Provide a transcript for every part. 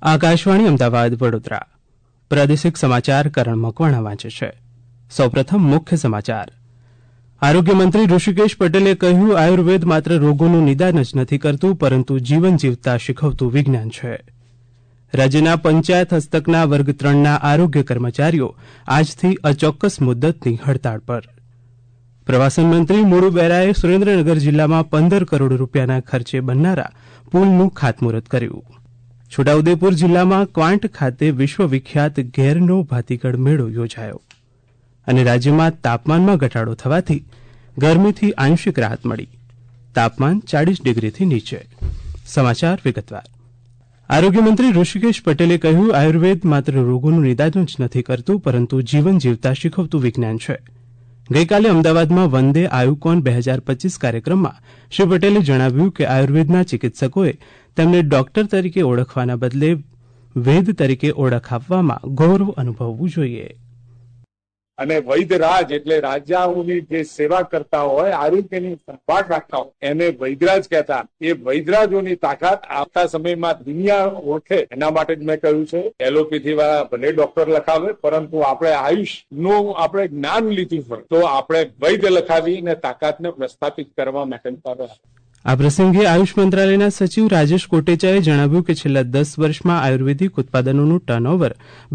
આકાશવાણી અમદાવાદ વડોદરા પ્રાદેશિક સમાચાર કરણ મકવાણા વાંચે છે. સૌપ્રથમ મુખ્ય સમાચાર. આરોગ્ય મંત્રી ઋષિકેશ પટેલે કહ્યું, આયુર્વેદ માત્ર રોગોનું નિદાન જ નથી કરતું, પરંતુ જીવન જીવતા શીખવતું વિજ્ઞાન છે. રાજ્યના પંચાયત હસ્તકના વર્ગ 3ના આરોગ્ય કર્મચારીઓ આજથી અચોક્કસ મુદ્દતની હડતાળ પર. પ્રવાસન મંત્રી મુળુ બેરાએ સુરેન્દ્રનગર જિલ્લામાં 15 કરોડ રૂપિયાના ખર્ચે બનનારા પુલનું ખાતમુહૂર્ત કર્યું. છોટાઉદેપુર જિલ્લામાં ક્વાંટ ખાતે વિશ્વ વિખ્યાત ઘેરનો ભાતીગળ મેળો યોજાયો. અને રાજ્યમાં તાપમાનમાં ઘટાડો થવાથી ગરમીથી આંશિક રાહત મળી. તાપમાન 40 ડિગ્રીથી નીચે. સમાચાર વિગતવાર. આરોગ્ય મંત્રી ઋષિકેશ પટેલે કહ્યું, આયુર્વેદ માત્ર રોગોનું નિદાન જ નથી કરતું, પરંતુ જીવન જીવતા શીખવતું વિજ્ઞાન છે. ગઈકાલે અમદાવાદમાં વંદે આયુકોન 2025 કાર્યક્રમમાં શ્રી પટેલે જણાવ્યું કે આયુર્વેદના ચિકિત્સકોએ તેમને ડોક્ટર તરીકે ઓળખવાના બદલે વેદ તરીકે ઓળખ આપવામાં ગૌરવ અનુભવવું જોઈએ. અને વૈદ્યરાજ એટલે રાજાઓની જે સેવા કરતા હોય, આરોગ્યની સંભાળ રાખતા હોય, એને વૈદ્યરાજ કહેતા. એ વૈદ્યરાજોની તાકાત આવતા સમયમાં દુનિયા ઓળખે એના માટે જ મેં કહ્યું છે. એલોપેથી વાળા ભલે ડોક્ટર લખાવે, પરંતુ આપણે આયુષનું આપણે જ્ઞાન લીધું હોય તો આપણે વૈદ્ય લખાવી અને તાકાતને પ્રસ્થાપિત કરવા માટે. આ પ્રસંગે આયુષ મંત્રાલયના સચિવ રાજેશ કોટેચાએ જણાવ્યું કે છેલ્લા 10 વર્ષમાં આયુર્વેદિક ઉત્પાદનોનું ટર્નઓવર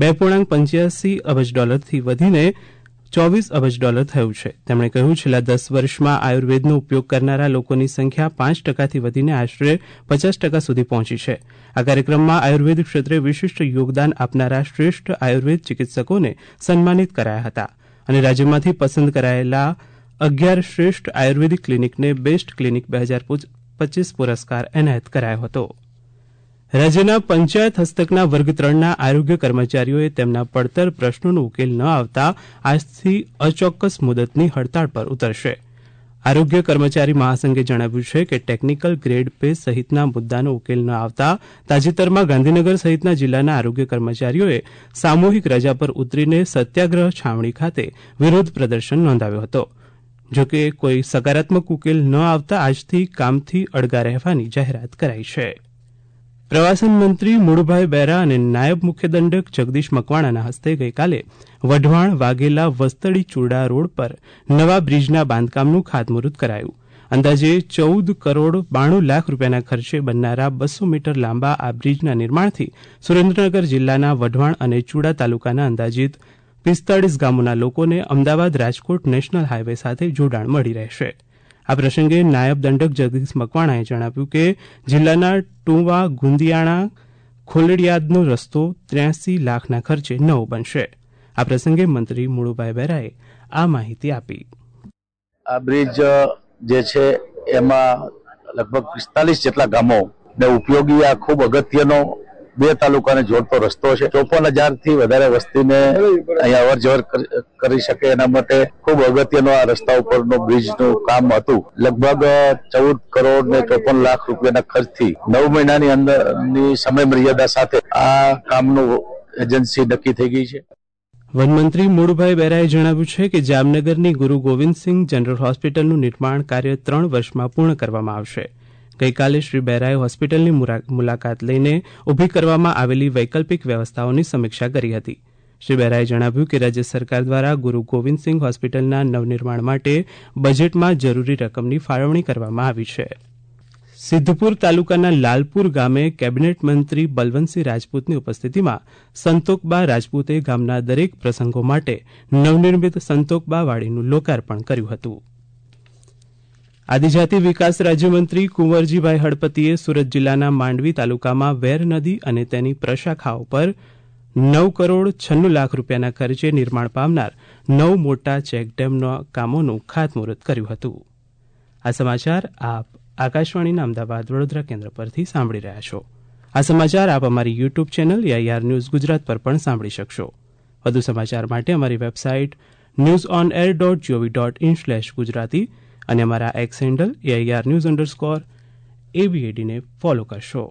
$2.85 અબજથી વધીને $24 અબજ થયું છે. તેમણે કહ્યું, છેલ્લા 10 વર્ષમાં આયુર્વેદનો ઉપયોગ કરનારા લોકોની સંખ્યા 5%થી વધીને આશરે 50% સુધી પહોંચી છે. આ કાર્યક્રમમાં આયુર્વેદ ક્ષેત્રે વિશિષ્ટ યોગદાન આપનારા શ્રેષ્ઠ આયુર્વેદ ચિકિત્સકોને સન્માનિત કરાયા હતા અને રાજ્યમાંથી પસંદ કરાયેલા 11 શ્રેષ્ઠ આયુર્વેદિક ક્લિનિકને બેસ્ટ ક્લિનિક 2025 પુરસ્કાર એનાયત કરાયો હતો. રાજ્યના પંચાયત હસ્તકના વર્ગ 3ના આરોગ્ય કર્મચારીઓએ તેમના પડતર પ્રશ્નોનો ઉકેલ ન આવતા આજથી અચોક્કસ મુદતની હડતાળ પર ઉતરશે. આરોગ્ય કર્મચારી મહાસંઘે જણાવ્યું છે કે ટેકનિકલ ગ્રેડ પે સહિતના મુદ્દાનો ઉકેલ ન આવતા તાજેતરમાં ગાંધીનગર સહિતના જિલ્લાના આરોગ્ય કર્મચારીઓએ સામૂહિક રજા પર ઉતરીને સત્યાગ્રહ છાવણી ખાતે વિરોધ પ્રદર્શન નોંધાવ્યો હતો. જોકે કોઈ સકારાત્મક ઉકેલ ન આવતા આજથી કામથી અળગા રહેવાની જાહેરાત કરાઈ છે. પ્રવાસન મંત્રી મુળુભાઈ બેરા અને નાયબ મુખ્ય દંડક જગદીશ મકવાણાના હસ્તે ગઈકાલે વઢવાણ વાઘેલા વસ્તડી ચુરડા રોડ પર નવા બ્રિજના બાંધકામનું ખાતમુહૂર્ત કરાયું. અંદાજે 14 કરોડ 92 લાખ રૂપિયાના ખર્ચે બનનારા 200 મીટર લાંબા આ બ્રિજના નિર્માણથી સુરેન્દ્રનગર જિલ્લાના વઢવાણ અને ચુડા તાલુકાના અંદાજિત 45 ગામોના લોકોને અમદાવાદ રાજકોટ નેશનલ હાઈવે સાથે જોડાણ મળી રહેશે. આ પ્રસંગે નાયબ દંડક જગદીશ મકવાણાએ જણાવ્યું કે જિલ્લાના ટુવા ગુંદિયાણા ખોલડિયાદનો રસ્તો 83 લાખના ખર્ચે નવો બનશે. આ પ્રસંગે મંત્રી મુળુભાઈ બેરાએ આ માહિતી આપી. આ બ્રિજ જે છે એમાં લગભગ 45 જેટલા ગામો ને ઉપયોગી આ ખૂબ અગત્યનો 2 તાલુકાને જોડતો રસ્તો છે. 54,000 થી વધારે વસ્તીને અહીંયા અવર જવર કરી શકે એના માટે ખૂબ અગત્યનો આ રસ્તા ઉપરનો બ્રિજનું કામ હતું. લગભગ 14 કરોડ ને 54 લાખ રૂપિયાના ખર્ચથી 9 મહિનાની અંદરની સમય મર્યાદા સાથે આ કામનું એજન્સી નક્કી થઈ ગઈ છે. વનમંત્રી મુળુભાઈ બેરાએ જણાવ્યું છે કે જામનગરની ગુરુ ગોવિંદસિંઘ જનરલ હોસ્પિટલનું નિર્માણ કાર્ય 3 વર્ષમાં પૂર્ણ કરવામાં આવશે. ગઈકાલે શ્રી બેરાએ હોસ્પિટલની મુલાકાત લઈને ઊભી કરવામાં આવેલી વૈકલ્પિક વ્યવસ્થાઓની સમીક્ષા કરી હતી. શ્રી બેરાએ જણાવ્યું કે રાજ્ય સરકાર દ્વારા ગુરુ ગોવિંદસિંઘ હોસ્પિટલના નવનિર્માણ માટે બજેટમાં જરૂરી રકમની ફાળવણી કરવામાં આવી છે. સિદ્ધપુર તાલુકાના લાલપુર ગામે કેબિનેટ મંત્રી બલવંતસિંહ રાજપૂતની ઉપસ્થિતિમાં સંતોકબા રાજપૂતે ગામના દરેક પ્રસંગો માટે નવનિર્મિત સંતોકબા વાડીનું લોકાર્પણ કર્યું હતું. આદિજાતિ વિકાસ રાજ્યમંત્રી કુંવરજીભાઈ હળપતિએ સુરત જિલ્લાના માંડવી તાલુકામાં વેર નદી અને તેની પ્રશાખાઓ પર 9 કરોડ 96 લાખ રૂપિયાના ખર્ચે નિર્માણ પામનાર 9 મોટા ચેકડેમના કામોનું ખાતમુહૂર્ત કર્યું હતું. આ સમાચાર આપ આકાશવાણીના અમદાવાદ વડોદરા કેન્દ્ર પરથી સાંભળી રહ્યા છો. આ સમાચાર આપ અમારી YouTube channel AIR news Gujarat પર પણ સાંભળી શકશો. વધુ સમાચાર માટે અમારી વેબસાઇટ newsonair.gov.in/gujarati અને અમારા એક્સ હેન્ડલ AIR news_ABAD ને ફોલો કરશો.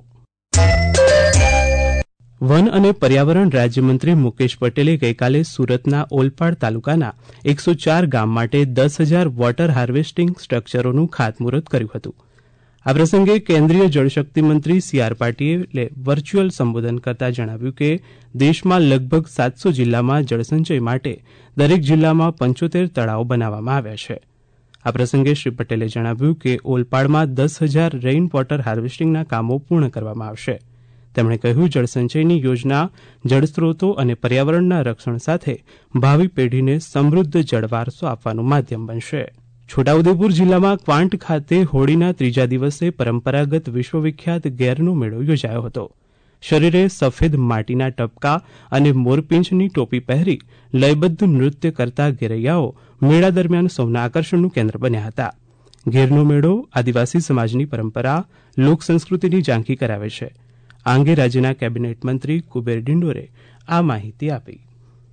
વન અને પર્યાવરણ રાજ્યમંત્રી મુકેશ પટેલે ગઈકાલે સુરતના ઓલપાડ તાલુકાના 104 ગામ માટે 10,000 વોટર હાર્વેસ્ટિંગ સ્ટ્રક્ચરોનું ખાતમુહૂર્ત કર્યું હતું. આ પ્રસંગે કેન્દ્રીય જળશક્તિ મંત્રી સી.આર. પાટીલે વર્ચ્યુઅલ સંબોધન કરતા જણાવ્યું કે દેશમાં લગભગ 700 જિલ્લામાં જળસંચય માટે દરેક જિલ્લામાં 75 તળાવો બનાવવામાં આવ્યા છે. આ પ્રસંગે શ્રી પટેલે જણાવ્યું કે ઓલપાડમાં 10,000 રેઇન વોટર હાર્વેસ્ટિંગના કામો પૂર્ણ કરવામાં આવશે. તેમણે કહ્યું જળસંચયની યોજના જળસ્ત્રોતો અને પર્યાવરણના રક્ષણ સાથે ભાવિ પેઢીને સમૃદ્ધ જળવારસો આપવાનું માધ્યમ બનશે. છોટાઉદેપુર જિલ્લામાં ક્વાંટ ખાતે હોળીના ત્રીજા દિવસે પરંપરાગત વિશ્વવિખ્યાત ગેરનો મેળો યોજાયો હતો. શરીરે સફેદ માટીના ટપકા અને મોરપીંછની ટોપી પહેરી લયબદ્ધ નૃત્ય કરતા ઘેરૈયાઓ મેળા દરમિયાન સૌના આકર્ષણનું કેન્દ્ર બન્યા હતા. ઘેરનો મેળો આદિવાસી સમાજની પરંપરા લોક સંસ્કૃતિની ઝાંખી કરાવે છે. આ અંગે રાજ્યના કેબિનેટ મંત્રી કુબેર ડિંડોરે આ માહિતી આપી.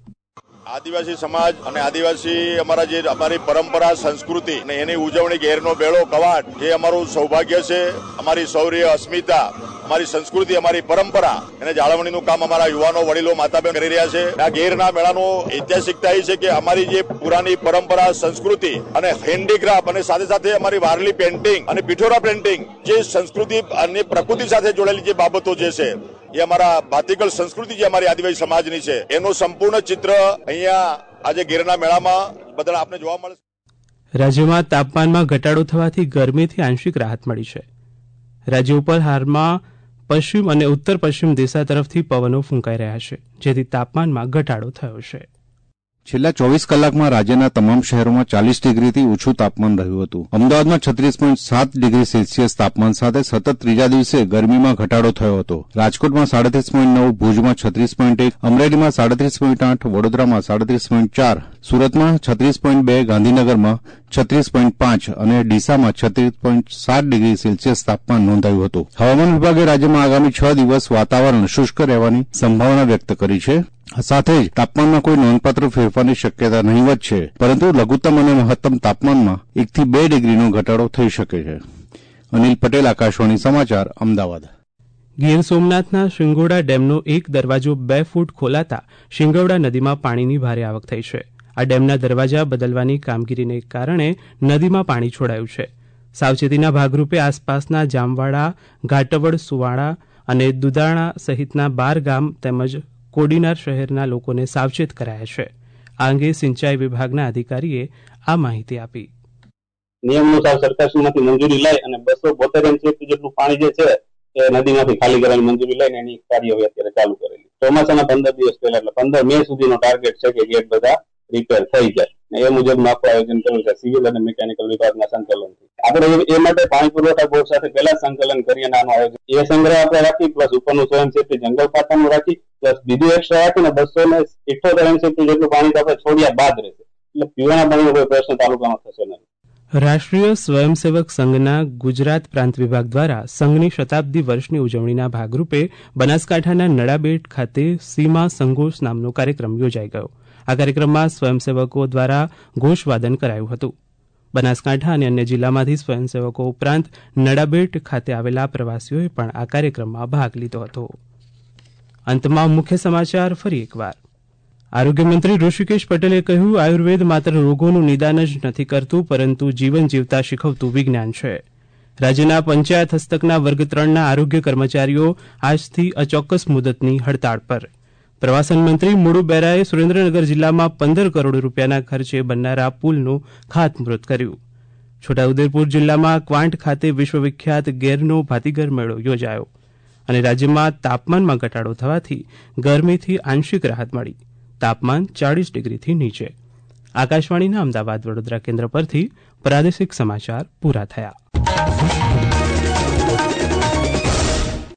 આદિવાસી સમાજ અને આદિવાસી અમારી પરંપરા સંસ્કૃતિ અને એની ઉજવણી ઘેરનો મેળો કવાટ એ અમારું સૌભાગ્ય છે. અમારી શૌર્ય અસ્મિતા, અમારી સંસ્કૃતિ, અમારી પરંપરા એને જાળવણીનું કામ અમારા યુવાનો વડીલો માતાબેન કરી રહ્યા છે. આ ઘેરના મેળાનો ઐતિહાસિકતા એ છે કે અમારી જે પુરાની પરંપરા સંસ્કૃતિ અને હેન્ડીક્રાફ્ટ અને સાથે સાથે અમારી વારલી પેઇન્ટિંગ અને પિઠોરા પેઇન્ટિંગ જે સંસ્કૃતિ અને પ્રકૃતિ સાથે જોડેલી જે બાબતો જે છે એ અમારા ભાતીગળ સંસ્કૃતિ જે અમારી આદિવાસી સમાજની છે એનું સંપૂર્ણ ચિત્ર અહીંયા આજે ગીરના મેળામાં બધા આપને જોવા મળશે. રાજ્યમાં તાપમાનમાં ઘટાડો થવાથી ગરમીથી આંશિક રાહત મળી છે. રાજ્ય ઉપર હાલમાં પશ્ચિમ અને ઉત્તર પશ્ચિમ દિશા તરફથી પવનો ફૂંકાઈ રહ્યા છે, જેથી તાપમાનમાં ઘટાડો થયો છે. છેલ્લા 24 કલાકમાં રાજ્યના તમામ શહેરોમાં 40 ડિગ્રીથી ઓછું તાપમાન રહ્યું હતું. અમદાવાદમાં 36.7 ડિગ્રી સેલ્સિયસ તાપમાન સાથે સતત ત્રીજા દિવસે ગરમીમાં ઘટાડો થયો હતો. રાજકોટમાં 37.9, ભુજમાં 36.1, અમરેલીમાં 37.8, વડોદરામાં 37.4, સુરતમાં 36.2, ગાંધીનગરમાં 36.5 અને ડીસામાં 36.7 ડિગ્રી સેલ્સિયસ તાપમાન નોંધાયું હતું. હવામાન વિભાગે રાજ્યમાં આગામી 6 દિવસ વાતાવરણ શુષ્ક રહેવાની સંભાવના વ્યક્ત કરી છે. સાથે જ તાપમાનમાં કોઈ નોંધપાત્ર ફેરફારની શક્યતા નહીવત છે, પરંતુ લઘુત્તમ અને મહત્તમ તાપમાનમાં 1 થી 2 ડિગ્રીનો ઘટાડો થઈ શકે છે. અનિલ પટેલ, આકાશવાણી સમાચાર, અમદાવાદ. ગીર સોમનાથના શિંગોડા ડેમનો એક દરવાજો 2 ફૂટ ખોલાતા શિંગોડા નદીમાં પાણીની ભારે આવક થઈ છે. આ ડેમના દરવાજા બદલવાની કામગીરીને કારણે નદીમાં પાણી છોડાયું છે. સાવચેતીના ભાગરૂપે આસપાસના જામવાડા, ઘાટવડ, સુવાડા અને દુધાણા સહિતના 12 ગામ તેમજ કોડીનાર શહેરના લોકોને સાવચેત કરાયા છે. આ અંગે સિંચાઈ વિભાગના અધિકારીએ આ માહિતી આપી. નિયમાનુસાર સરકારશ્રીમાંથી મંજૂરી લઈ અને 272 એમસીએફી જેટલું પાણી જે છે એ નદીમાંથી ખાલી કરવાની મંજૂરી લઈને એની કાર્યવાહી અત્યારે ચાલુ કરેલી. ચોમાસાના 15 દિવસ પહેલા એટલે 15 મે સુધીનો ટાર્ગેટ છે કે ગેટ બધા રિપેર થઈ જાય. એ મુજબનું આખું આયોજન કરેલું છે સિવિલ અને મિકેનિકલ વિભાગના સંકલનથી. આપણે એ માટે પાણી પુરવઠા બોર્ડ સાથે પહેલા સંકલન કરી અને આનું આયોજન એ સંગ્રહ આપણે રાખી, પ્લસ ઉપરનું સ્વયંસેવક જંગલ ખાતાનું રાખી, પ્લસ બીજું એક્સ્ટ્રા રાખીને 278 એમસીએફી જેટલું પાણી આપણે છોડ્યા બાદ રહેશે. એટલે પીવાના પાણીનો કોઈ પ્રશ્ન તાલુકામાં થશે નહીં. રાષ્ટ્રીય સ્વયંસેવક સંઘના ગુજરાત પ્રાંત વિભાગ દ્વારા સંઘની શતાબ્દી વર્ષની ઉજવણીના ભાગરૂપે બનાસકાંઠાના નડાબેટ ખાતે સીમા સંઘોષ નામનો કાર્યક્રમ યોજાઈ ગયો. આ કાર્યક્રમમાં સ્વયંસેવકો દ્વારા ઘોષવાદન કરાયું હતું. બનાસકાંઠા અને અન્ય જિલ્લામાંથી સ્વયંસેવકો ઉપરાંત નડાબેટ ખાતે આવેલા પ્રવાસીઓએ પણ આ કાર્યક્રમમાં ભાગ લીધો હતો. અંતમાં મુખ્ય સમાચાર ફરી એકવાર. આરોગ્યમંત્રી ઋષિકેશ પટેલે કહ્યું, આયુર્વેદ માત્ર રોગોનું નિદાન જ નથી કરતું, પરંતુ જીવન જીવતા શીખવતું વિજ્ઞાન છે. રાજ્યના પંચાયત હસ્તકના વર્ગ 3ના આરોગ્ય કર્મચારીઓ આજથી અચોક્કસ મુદતની હડતાળ પર. પ્રવાસન મંત્રી મુળુ બેરાએ સુરેન્દ્રનગર જિલ્લામાં 15 કરોડ રૂપિયાના ખર્ચે બનનારા પુલનું ખાતમુહૂર્ત કર્યું. છોટાઉદેપુર જિલ્લામાં ક્વાંટ ખાતે વિશ્વવિખ્યાત ગેરનો ભાતીગર મેળો યોજાયો. અને રાજ્યમાં તાપમાનમાં ઘટાડો થવાથી ગરમીથી આંશિક રાહત મળી. તાપમાન 40 ડિગ્રીથી નીચે. આકાશવાણીના અમદાવાદ વડોદરા કેન્દ્ર પરથી પ્રાદેશિક સમાચાર પૂરા થયા.